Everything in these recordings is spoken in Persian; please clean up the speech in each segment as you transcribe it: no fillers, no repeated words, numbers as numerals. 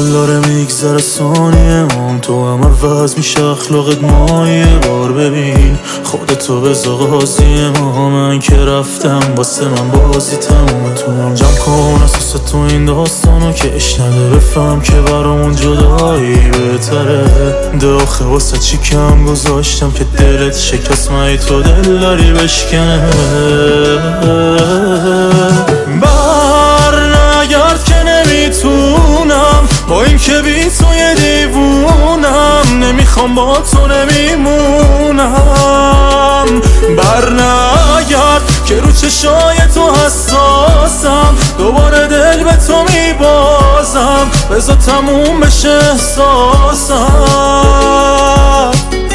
سال داره میگذره ثانیه هم، تو هم عوض میشه اخلاقت. ما یه بار ببین خودتو بذار قاضی ما، من که رفتم واسه من بازی تمومه. تو هم جمع کن اساس تو این داستانو که اش نده، بفهم که برامون جدایی بهتره. داخل واسه چی کم گذاشتم که دلت شکست، من تو دل داری بشکنه. برنگرد که نمیتونم، با این که بی تو یه دیوونم، نمیخوام با تو نمیمونم. برنگرد که رو چشای تو حساسم، دوباره دل به تو میبازم، بذار تموم بشه احساسم.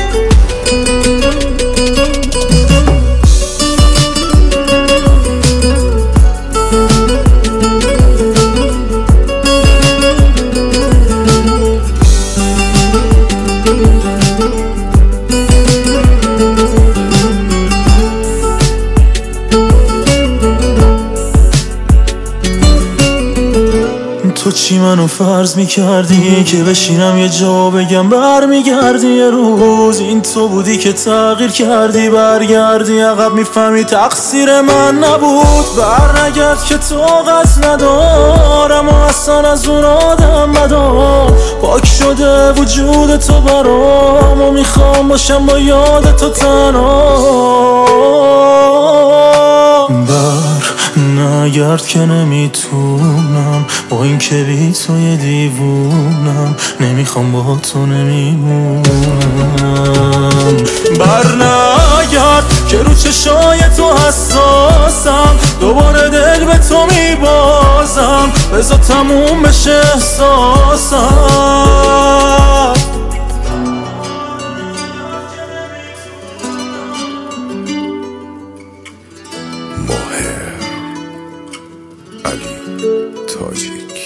تو چی منو فرض میکردی که بشینم یه جا بگم برمیگردی یه روز؟ این تو بودی که تغییر کردی، برگردی عقب میفهمی تقصیر من نبود. برنگرد که طاقت ندارم و اصلا از اون آدم بدار، پاک شده وجود تو برام و میخوام باشم با یاد تو تنها. نگرد که نمیتونم، با این که بی تو یه دیوونم، نمیخوام با تو نمیمونم. برنگرد که رو چشای تو حساسم، دوباره دل به تو میبازم، بذار تموم بشه احساسم. ماهر علی تاجیک